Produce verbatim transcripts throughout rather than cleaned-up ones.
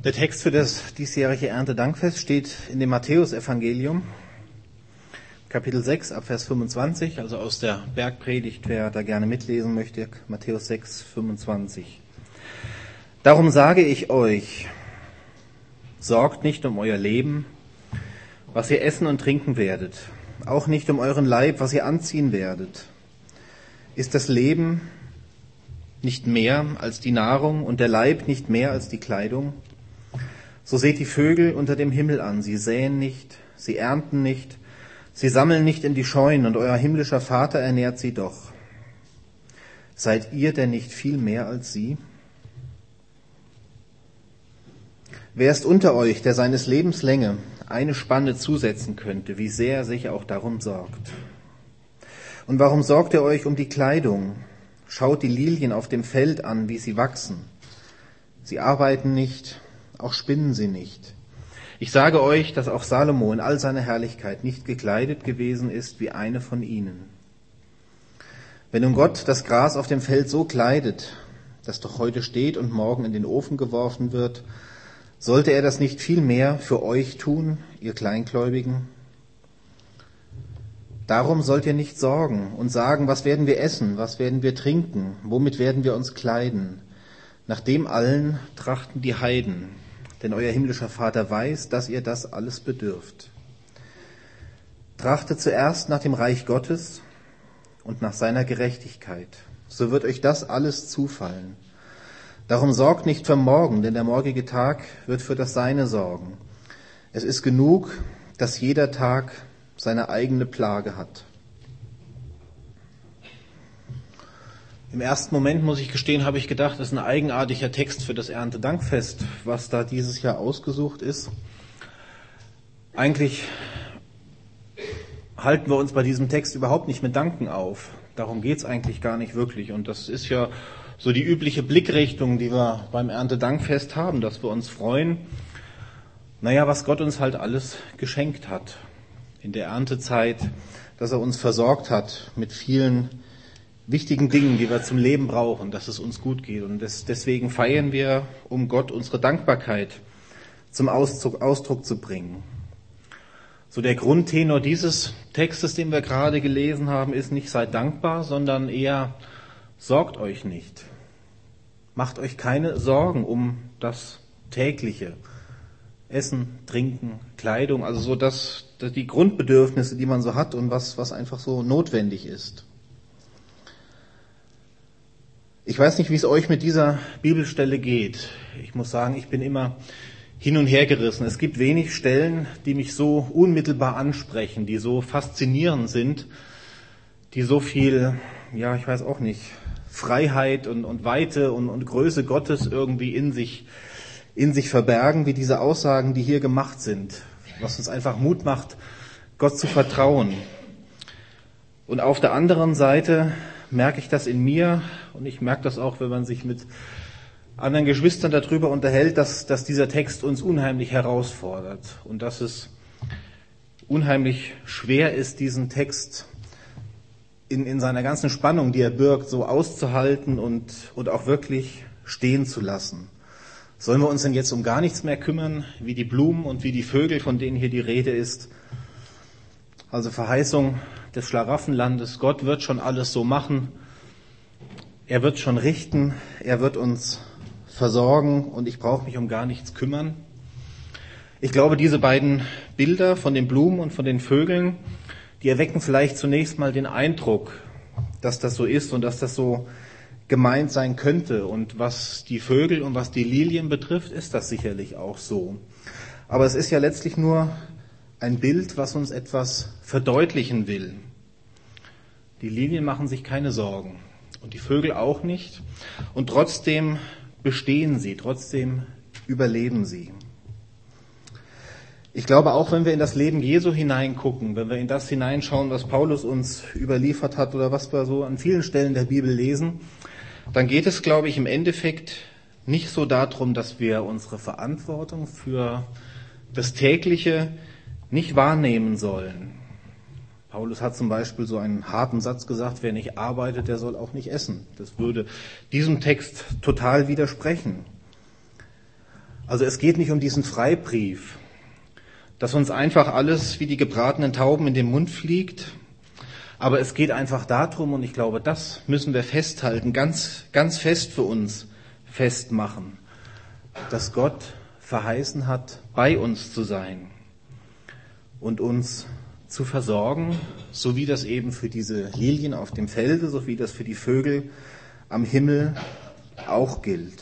Der Text für das diesjährige Erntedankfest steht in dem Matthäusevangelium, Kapitel sechs, ab Vers fünfundzwanzig, also aus der Bergpredigt, wer da gerne mitlesen möchte, Matthäus sechs, fünfundzwanzig. Darum sage ich euch, sorgt nicht um euer Leben, was ihr essen und trinken werdet, auch nicht um euren Leib, was ihr anziehen werdet. Ist das Leben nicht mehr als die Nahrung und der Leib nicht mehr als die Kleidung? So seht die Vögel unter dem Himmel an, sie säen nicht, sie ernten nicht, sie sammeln nicht in die Scheunen, und euer himmlischer Vater ernährt sie doch. Seid ihr denn nicht viel mehr als sie? Wer ist unter euch, der seines Lebens Länge eine Spanne zusetzen könnte, wie sehr er sich auch darum sorgt? Und warum sorgt ihr euch um die Kleidung? Schaut die Lilien auf dem Feld an, wie sie wachsen. Sie arbeiten nicht, auch spinnen sie nicht. Ich sage euch, dass auch Salomo in all seiner Herrlichkeit nicht gekleidet gewesen ist wie eine von ihnen. Wenn nun Gott das Gras auf dem Feld so kleidet, das doch heute steht und morgen in den Ofen geworfen wird, sollte er das nicht viel mehr für euch tun, ihr Kleingläubigen? Darum sollt ihr nicht sorgen und sagen, was werden wir essen, was werden wir trinken, womit werden wir uns kleiden? Nach dem allen trachten die Heiden, denn euer himmlischer Vater weiß, dass ihr das alles bedürft. Trachtet zuerst nach dem Reich Gottes und nach seiner Gerechtigkeit, so wird euch das alles zufallen. Darum sorgt nicht für morgen, denn der morgige Tag wird für das Seine sorgen. Es ist genug, dass jeder Tag seine eigene Plage hat. Im ersten Moment, muss ich gestehen, habe ich gedacht, das ist ein eigenartiger Text für das Erntedankfest, was da dieses Jahr ausgesucht ist. Eigentlich halten wir uns bei diesem Text überhaupt nicht mit Danken auf. Darum geht's eigentlich gar nicht wirklich. Und das ist ja so die übliche Blickrichtung, die wir beim Erntedankfest haben, dass wir uns freuen, naja, was Gott uns halt alles geschenkt hat in der Erntezeit, dass er uns versorgt hat mit vielen wichtigen Dingen, die wir zum Leben brauchen, dass es uns gut geht. Und das, deswegen feiern wir, um Gott unsere Dankbarkeit zum Ausdruck, Ausdruck zu bringen. So der Grundtenor dieses Textes, den wir gerade gelesen haben, ist nicht seid dankbar, sondern eher sorgt euch nicht. Macht euch keine Sorgen um das Tägliche. Essen, Trinken, Kleidung, also so das, das die Grundbedürfnisse, die man so hat und was, was einfach so notwendig ist. Ich weiß nicht, wie es euch mit dieser Bibelstelle geht. Ich muss sagen, ich bin immer hin und her gerissen. Es gibt wenig Stellen, die mich so unmittelbar ansprechen, die so faszinierend sind, die so viel, ja, ich weiß auch nicht, Freiheit und, und Weite und, und Größe Gottes irgendwie in sich, in sich verbergen, wie diese Aussagen, die hier gemacht sind, was uns einfach Mut macht, Gott zu vertrauen. Und auf der anderen Seite merke ich das in mir, und ich merke das auch, wenn man sich mit anderen Geschwistern darüber unterhält, dass, dass dieser Text uns unheimlich herausfordert und dass es unheimlich schwer ist, diesen Text in, in seiner ganzen Spannung, die er birgt, so auszuhalten und, und auch wirklich stehen zu lassen. Sollen wir uns denn jetzt um gar nichts mehr kümmern, wie die Blumen und wie die Vögel, von denen hier die Rede ist? Also Verheißung des Schlaraffenlandes, Gott wird schon alles so machen, er wird schon richten, er wird uns versorgen und ich brauche mich um gar nichts kümmern. Ich glaube, diese beiden Bilder von den Blumen und von den Vögeln, die erwecken vielleicht zunächst mal den Eindruck, dass das so ist und dass das so gemeint sein könnte. Und was die Vögel und was die Lilien betrifft, ist das sicherlich auch so. Aber es ist ja letztlich nur ein Bild, was uns etwas verdeutlichen will. Die Lilien machen sich keine Sorgen und die Vögel auch nicht. Und trotzdem bestehen sie, trotzdem überleben sie. Ich glaube, auch wenn wir in das Leben Jesu hineingucken, wenn wir in das hineinschauen, was Paulus uns überliefert hat oder was wir so an vielen Stellen der Bibel lesen, dann geht es, glaube ich, im Endeffekt nicht so darum, dass wir unsere Verantwortung für das Tägliche nicht wahrnehmen sollen. Paulus hat zum Beispiel so einen harten Satz gesagt, wer nicht arbeitet, der soll auch nicht essen. Das würde diesem Text total widersprechen. Also es geht nicht um diesen Freibrief, dass uns einfach alles wie die gebratenen Tauben in den Mund fliegt. Aber es geht einfach darum, und ich glaube, das müssen wir festhalten, ganz, ganz fest für uns festmachen, dass Gott verheißen hat, bei uns zu sein und uns zu versorgen, so wie das eben für diese Lilien auf dem Felde, so wie das für die Vögel am Himmel auch gilt.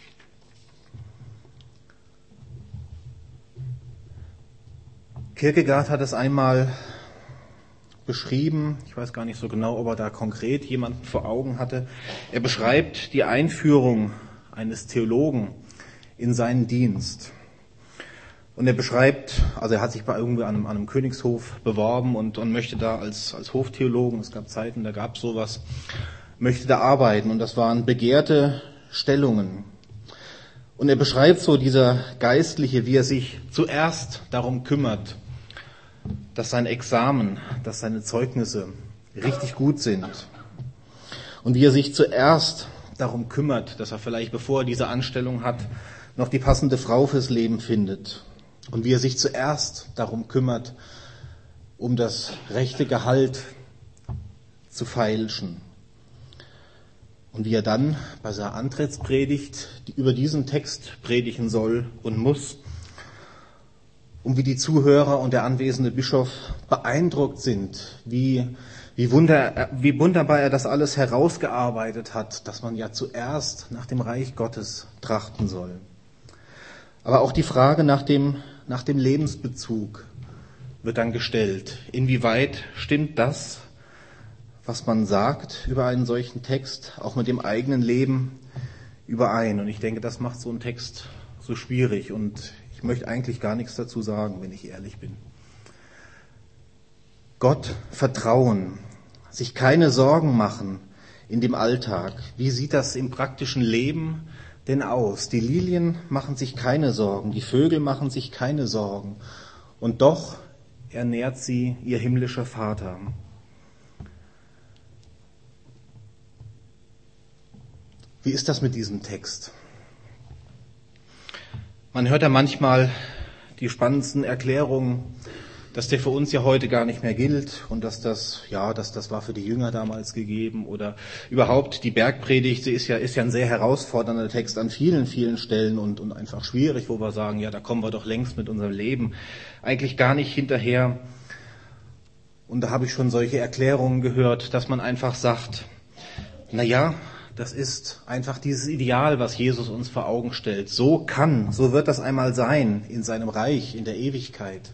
Kierkegaard hat es einmal beschrieben, ich weiß gar nicht so genau, ob er da konkret jemanden vor Augen hatte. Er beschreibt die Einführung eines Theologen in seinen Dienst. Und er beschreibt, also er hat sich bei irgendwie an einem, an einem Königshof beworben und, und möchte da als, als Hoftheologen, es gab Zeiten, da gab es sowas, möchte da arbeiten. Und das waren begehrte Stellungen. Und er beschreibt so dieser Geistliche, wie er sich zuerst darum kümmert, dass sein Examen, dass seine Zeugnisse richtig gut sind. Und wie er sich zuerst darum kümmert, dass er vielleicht, bevor er diese Anstellung hat, noch die passende Frau fürs Leben findet. Und wie er sich zuerst darum kümmert, um das rechte Gehalt zu feilschen. Und wie er dann bei seiner Antrittspredigt die über diesen Text predigen soll und muss, und wie die Zuhörer und der anwesende Bischof beeindruckt sind, wie, wie, wunder, wie wunderbar er das alles herausgearbeitet hat, dass man ja zuerst nach dem Reich Gottes trachten soll. Aber auch die Frage nach dem, nach dem Lebensbezug wird dann gestellt. Inwieweit stimmt das, was man sagt über einen solchen Text, auch mit dem eigenen Leben überein? Und ich denke, das macht so einen Text so schwierig und ich möchte eigentlich gar nichts dazu sagen, wenn ich ehrlich bin. Gott vertrauen, sich keine Sorgen machen in dem Alltag. Wie sieht das im praktischen Leben denn aus? Die Lilien machen sich keine Sorgen, die Vögel machen sich keine Sorgen. Und doch ernährt sie ihr himmlischer Vater. Wie ist das mit diesem Text? Man hört ja manchmal die spannendsten Erklärungen, dass der für uns ja heute gar nicht mehr gilt und dass das, ja, dass das war für die Jünger damals gegeben oder überhaupt die Bergpredigt, sie ist ja, ist ja ein sehr herausfordernder Text an vielen, vielen Stellen und, und einfach schwierig, wo wir sagen, ja, da kommen wir doch längst mit unserem Leben eigentlich gar nicht hinterher. Und da habe ich schon solche Erklärungen gehört, dass man einfach sagt, na ja, das ist einfach dieses Ideal, was Jesus uns vor Augen stellt. So kann, so wird das einmal sein in seinem Reich, in der Ewigkeit.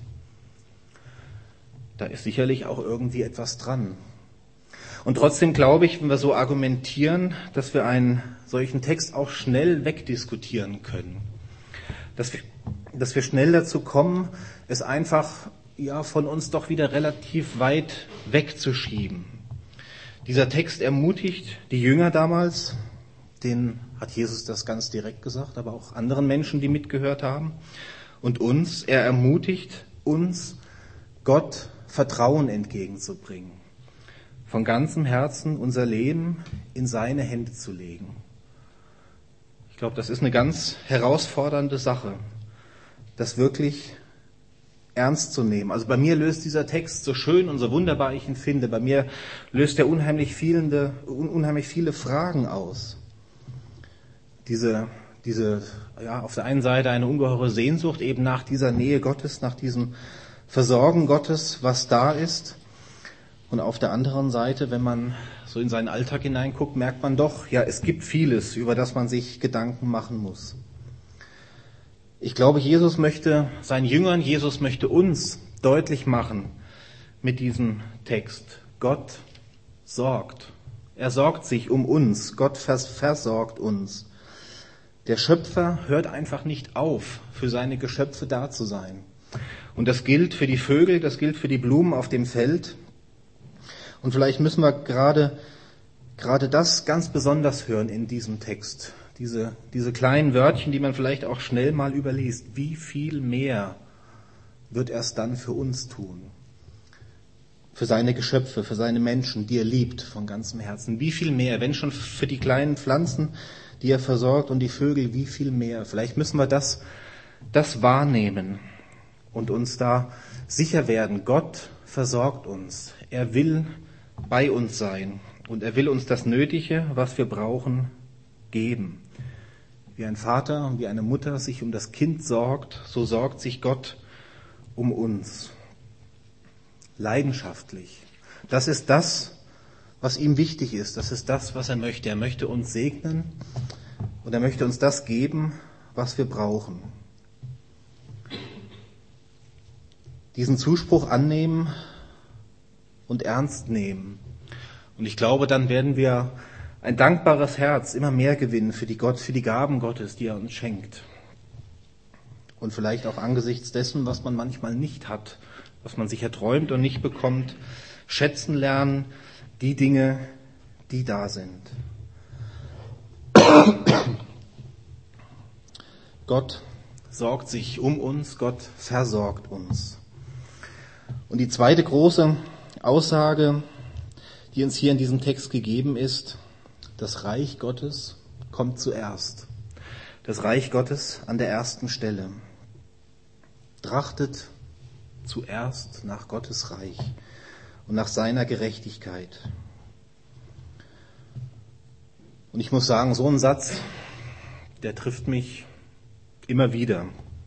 Da ist sicherlich auch irgendwie etwas dran. Und trotzdem glaube ich, wenn wir so argumentieren, dass wir einen solchen Text auch schnell wegdiskutieren können. Dass wir, dass wir schnell dazu kommen, es einfach ja, von uns doch wieder relativ weit wegzuschieben. Dieser Text ermutigt die Jünger damals, denen hat Jesus das ganz direkt gesagt, aber auch anderen Menschen, die mitgehört haben. Und uns, er ermutigt uns, Gott Vertrauen entgegenzubringen. Von ganzem Herzen unser Leben in seine Hände zu legen. Ich glaube, das ist eine ganz herausfordernde Sache, das wirklich ernst zu nehmen. Also bei mir löst dieser Text, so schön und so wunderbar ich ihn finde, bei mir löst er unheimlich viele, unheimlich viele Fragen aus. Diese, diese, ja, auf der einen Seite eine ungeheure Sehnsucht eben nach dieser Nähe Gottes, nach diesem Versorgen Gottes, was da ist. Und auf der anderen Seite, wenn man so in seinen Alltag hineinguckt, merkt man doch, ja, es gibt vieles, über das man sich Gedanken machen muss. Ich glaube, Jesus möchte seinen Jüngern, Jesus möchte uns deutlich machen mit diesem Text. Gott sorgt. Er sorgt sich um uns. Gott vers- versorgt uns. Der Schöpfer hört einfach nicht auf, für seine Geschöpfe da zu sein. Und das gilt für die Vögel, das gilt für die Blumen auf dem Feld. Und vielleicht müssen wir gerade, gerade das ganz besonders hören in diesem Text. Diese, diese kleinen Wörtchen, die man vielleicht auch schnell mal überliest. Wie viel mehr wird er es dann für uns tun? Für seine Geschöpfe, für seine Menschen, die er liebt von ganzem Herzen. Wie viel mehr, wenn schon für die kleinen Pflanzen, die er versorgt und die Vögel, wie viel mehr. Vielleicht müssen wir das, das wahrnehmen und uns da sicher werden. Gott versorgt uns. Er will bei uns sein und er will uns das Nötige, was wir brauchen, geben. Wie ein Vater und wie eine Mutter sich um das Kind sorgt, so sorgt sich Gott um uns. Leidenschaftlich. Das ist das, was ihm wichtig ist. Das ist das, was er möchte. Er möchte uns segnen und er möchte uns das geben, was wir brauchen. Diesen Zuspruch annehmen und ernst nehmen. Und ich glaube, dann werden wir ein dankbares Herz immer mehr gewinnen für die Gott, für die Gaben Gottes, die er uns schenkt. Und vielleicht auch angesichts dessen, was man manchmal nicht hat, was man sich erträumt und nicht bekommt, schätzen lernen, die Dinge, die da sind. Gott sorgt sich um uns, Gott versorgt uns. Und die zweite große Aussage, die uns hier in diesem Text gegeben ist, das Reich Gottes kommt zuerst. Das Reich Gottes an der ersten Stelle. Trachtet zuerst nach Gottes Reich und nach seiner Gerechtigkeit. Und ich muss sagen, so ein Satz, der trifft mich immer wieder.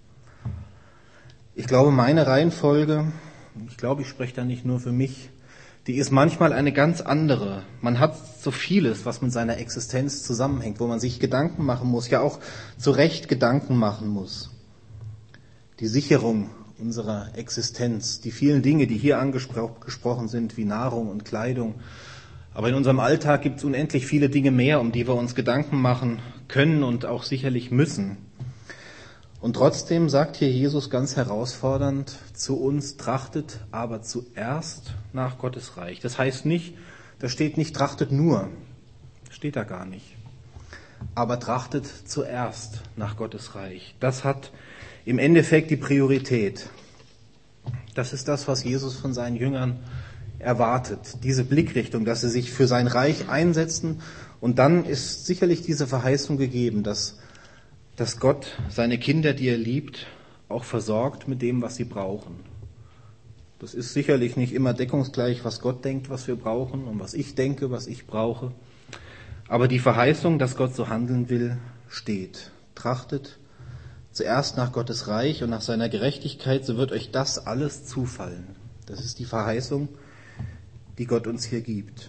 Ich glaube, meine Reihenfolge, ich glaube, ich spreche da nicht nur für mich, die ist manchmal eine ganz andere. Man hat so vieles, was mit seiner Existenz zusammenhängt, wo man sich Gedanken machen muss, ja auch zu Recht Gedanken machen muss. Die Sicherung unserer Existenz, die vielen Dinge, die hier angesprochen sind, wie Nahrung und Kleidung. Aber in unserem Alltag gibt es unendlich viele Dinge mehr, um die wir uns Gedanken machen können und auch sicherlich müssen. Und trotzdem sagt hier Jesus ganz herausfordernd zu uns, trachtet aber zuerst nach Gottes Reich. Das heißt nicht, da steht nicht, trachtet nur, steht da gar nicht. Aber trachtet zuerst nach Gottes Reich. Das hat im Endeffekt die Priorität. Das ist das, was Jesus von seinen Jüngern erwartet. Diese Blickrichtung, dass sie sich für sein Reich einsetzen. Und dann ist sicherlich diese Verheißung gegeben, dass dass Gott seine Kinder, die er liebt, auch versorgt mit dem, was sie brauchen. Das ist sicherlich nicht immer deckungsgleich, was Gott denkt, was wir brauchen und was ich denke, was ich brauche. Aber die Verheißung, dass Gott so handeln will, steht. Trachtet zuerst nach Gottes Reich und nach seiner Gerechtigkeit, so wird euch das alles zufallen. Das ist die Verheißung, die Gott uns hier gibt.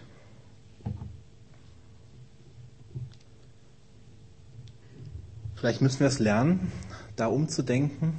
Vielleicht müssen wir es lernen, da umzudenken,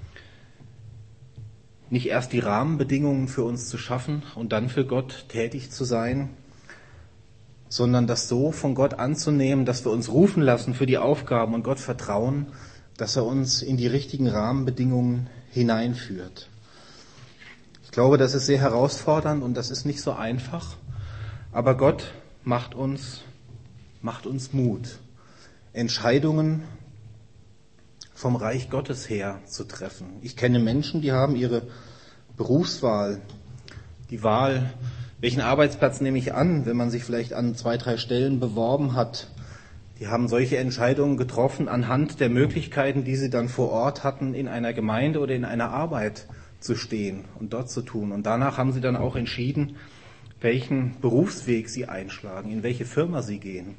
nicht erst die Rahmenbedingungen für uns zu schaffen und dann für Gott tätig zu sein, sondern das so von Gott anzunehmen, dass wir uns rufen lassen für die Aufgaben und Gott vertrauen, dass er uns in die richtigen Rahmenbedingungen hineinführt. Ich glaube, das ist sehr herausfordernd und das ist nicht so einfach, aber Gott macht uns, macht uns Mut, Entscheidungen vom Reich Gottes her zu treffen. Ich kenne Menschen, die haben ihre Berufswahl, die Wahl, welchen Arbeitsplatz nehme ich an, wenn man sich vielleicht an zwei, drei Stellen beworben hat. Die haben solche Entscheidungen getroffen anhand der Möglichkeiten, die sie dann vor Ort hatten, in einer Gemeinde oder in einer Arbeit zu stehen und dort zu tun. Und danach haben sie dann auch entschieden, welchen Berufsweg sie einschlagen, in welche Firma sie gehen.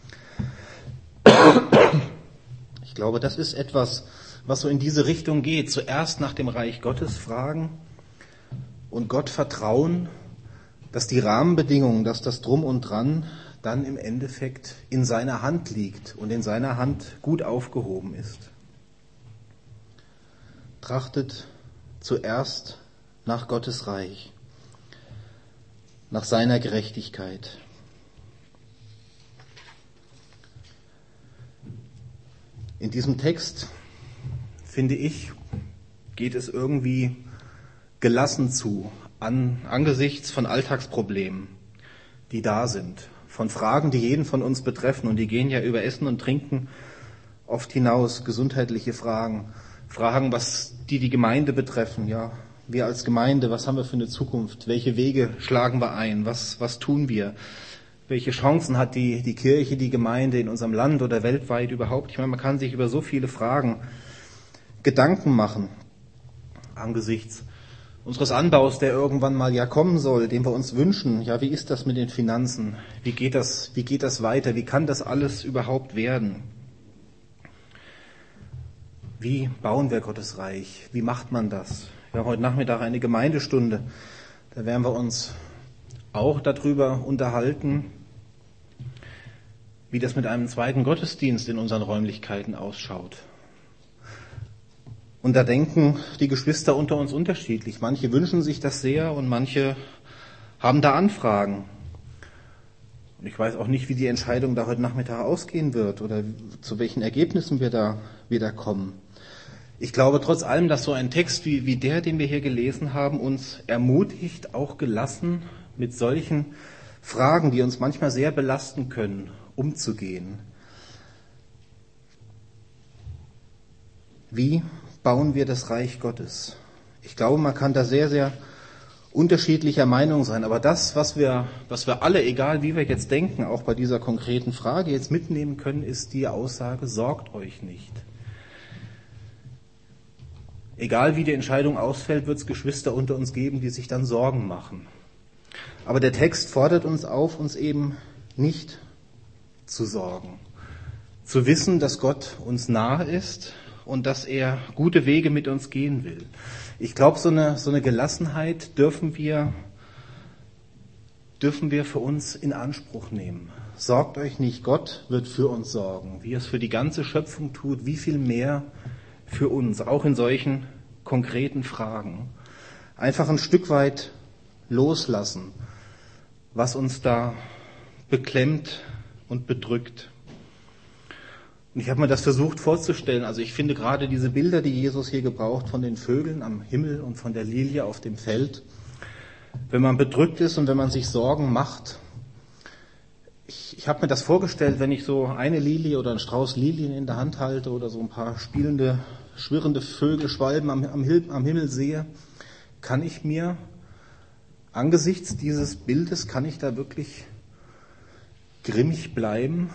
Ich glaube, das ist etwas, was so in diese Richtung geht. Zuerst nach dem Reich Gottes fragen und Gott vertrauen, dass die Rahmenbedingungen, dass das Drum und Dran dann im Endeffekt in seiner Hand liegt und in seiner Hand gut aufgehoben ist. Trachtet zuerst nach Gottes Reich, nach seiner Gerechtigkeit. In diesem Text, finde ich, geht es irgendwie gelassen zu, an, angesichts von Alltagsproblemen, die da sind, von Fragen, die jeden von uns betreffen, und die gehen ja über Essen und Trinken oft hinaus, gesundheitliche Fragen, Fragen, was die die Gemeinde betreffen, ja, wir als Gemeinde, was haben wir für eine Zukunft, welche Wege schlagen wir ein, was, was tun wir, welche Chancen hat die, die Kirche, die Gemeinde in unserem Land oder weltweit überhaupt? Ich meine, man kann sich über so viele Fragen Gedanken machen angesichts unseres Anbaus, der irgendwann mal ja kommen soll, den wir uns wünschen. Ja, wie ist das mit den Finanzen? Wie geht das, wie geht das weiter? Wie kann das alles überhaupt werden? Wie bauen wir Gottes Reich? Wie macht man das? Wir haben heute Nachmittag eine Gemeindestunde. Da werden wir uns auch darüber unterhalten, wie das mit einem zweiten Gottesdienst in unseren Räumlichkeiten ausschaut. Und da denken die Geschwister unter uns unterschiedlich. Manche wünschen sich das sehr und manche haben da Anfragen. Und ich weiß auch nicht, wie die Entscheidung da heute Nachmittag ausgehen wird oder zu welchen Ergebnissen wir da wieder kommen. Ich glaube trotz allem, dass so ein Text wie, wie der, den wir hier gelesen haben, uns ermutigt, auch gelassen mit solchen Fragen, die uns manchmal sehr belasten können, umzugehen. Wie bauen wir das Reich Gottes? Ich glaube, man kann da sehr, sehr unterschiedlicher Meinung sein. Aber das, was wir, was wir alle, egal wie wir jetzt denken, auch bei dieser konkreten Frage jetzt mitnehmen können, ist die Aussage, sorgt euch nicht. Egal wie die Entscheidung ausfällt, wird es Geschwister unter uns geben, die sich dann Sorgen machen. Aber der Text fordert uns auf, uns eben nicht zu sorgen. Zu wissen, dass Gott uns nahe ist und dass er gute Wege mit uns gehen will. Ich glaube, so eine, so eine Gelassenheit dürfen wir, dürfen wir für uns in Anspruch nehmen. Sorgt euch nicht, Gott wird für uns sorgen. Wie er es für die ganze Schöpfung tut, wie viel mehr für uns, auch in solchen konkreten Fragen. Einfach ein Stück weit loslassen, was uns da beklemmt und bedrückt. Und ich habe mir das versucht vorzustellen. Also ich finde gerade diese Bilder, die Jesus hier gebraucht, von den Vögeln am Himmel und von der Lilie auf dem Feld. Wenn man bedrückt ist und wenn man sich Sorgen macht. Ich, ich habe mir das vorgestellt, wenn ich so eine Lilie oder einen Strauß Lilien in der Hand halte oder so ein paar spielende, schwirrende Vögel, Schwalben am, am, am Himmel sehe, kann ich mir angesichts dieses Bildes, kann ich da wirklich grimmig bleiben?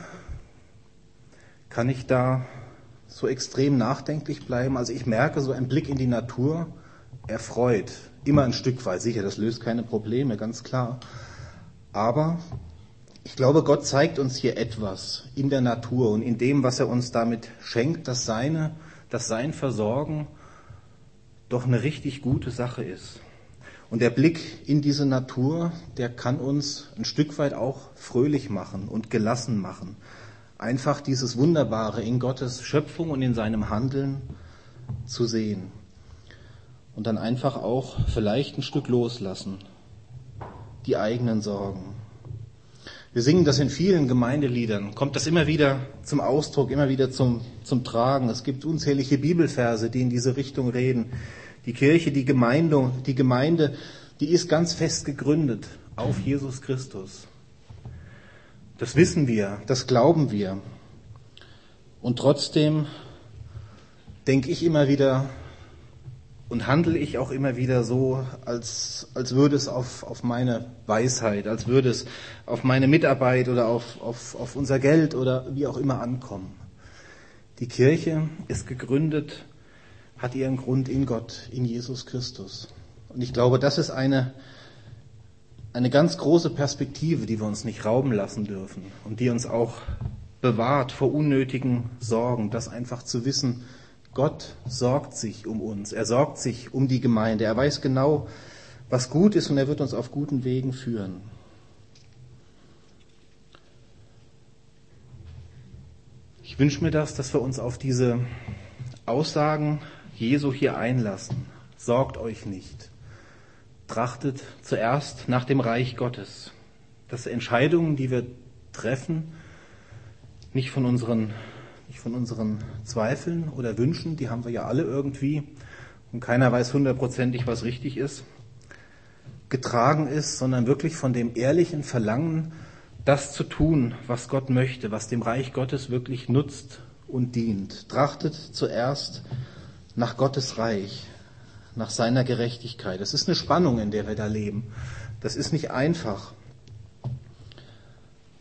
Kann ich da so extrem nachdenklich bleiben? Also ich merke, so ein Blick in die Natur erfreut. Immer ein Stück weit. Sicher, das löst keine Probleme, ganz klar. Aber ich glaube, Gott zeigt uns hier etwas in der Natur und in dem, was er uns damit schenkt, dass seine, dass sein Versorgen doch eine richtig gute Sache ist. Und der Blick in diese Natur, der kann uns ein Stück weit auch fröhlich machen und gelassen machen. Einfach dieses Wunderbare in Gottes Schöpfung und in seinem Handeln zu sehen. Und dann einfach auch vielleicht ein Stück loslassen. Die eigenen Sorgen. Wir singen das in vielen Gemeindeliedern. Kommt das immer wieder zum Ausdruck, immer wieder zum, zum Tragen. Es gibt unzählige Bibelverse, die in diese Richtung reden. Die Kirche, die Gemeinde, die Gemeinde, die ist ganz fest gegründet auf Jesus Christus. Das wissen wir, das glauben wir. Und trotzdem denke ich immer wieder und handle ich auch immer wieder so, als, als würde es auf, auf meine Weisheit, als würde es auf meine Mitarbeit oder auf, auf, auf unser Geld oder wie auch immer ankommen. Die Kirche ist gegründet, hat ihren Grund in Gott, in Jesus Christus. Und ich glaube, das ist eine Eine ganz große Perspektive, die wir uns nicht rauben lassen dürfen und die uns auch bewahrt vor unnötigen Sorgen, das einfach zu wissen, Gott sorgt sich um uns, er sorgt sich um die Gemeinde, er weiß genau, was gut ist und er wird uns auf guten Wegen führen. Ich wünsche mir das, dass wir uns auf diese Aussagen Jesu hier einlassen. Sorgt euch nicht. Trachtet zuerst nach dem Reich Gottes. Dass Entscheidungen, die wir treffen, nicht von unseren, nicht von unseren Zweifeln oder Wünschen, die haben wir ja alle irgendwie und keiner weiß hundertprozentig, was richtig ist, getragen ist, sondern wirklich von dem ehrlichen Verlangen, das zu tun, was Gott möchte, was dem Reich Gottes wirklich nutzt und dient. Trachtet zuerst nach Gottes Reich, nach seiner Gerechtigkeit. Das ist eine Spannung, in der wir da leben. Das ist nicht einfach.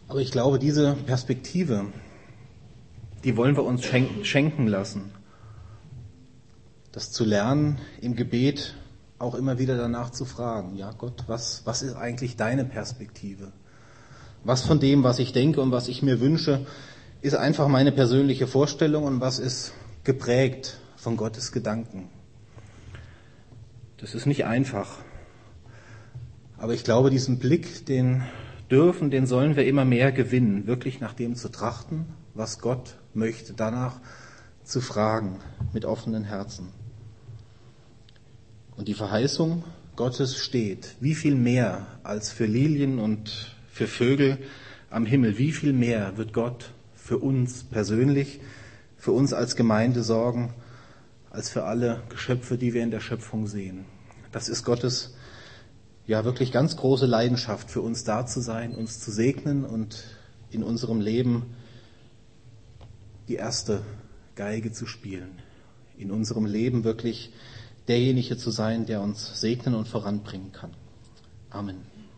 Aber ich glaube, diese Perspektive, die wollen wir uns schenken lassen. Das zu lernen, im Gebet auch immer wieder danach zu fragen, ja Gott, was, was ist eigentlich deine Perspektive? Was von dem, was ich denke und was ich mir wünsche, ist einfach meine persönliche Vorstellung und was ist geprägt von Gottes Gedanken? Das ist nicht einfach. Aber ich glaube, diesen Blick, den dürfen, den sollen wir immer mehr gewinnen, wirklich nach dem zu trachten, was Gott möchte, danach zu fragen, mit offenen Herzen. Und die Verheißung Gottes steht, wie viel mehr als für Lilien und für Vögel am Himmel, wie viel mehr wird Gott für uns persönlich, für uns als Gemeinde sorgen, als für alle Geschöpfe, die wir in der Schöpfung sehen. Das ist Gottes ja wirklich ganz große Leidenschaft, für uns da zu sein, uns zu segnen und in unserem Leben die erste Geige zu spielen. In unserem Leben wirklich derjenige zu sein, der uns segnen und voranbringen kann. Amen.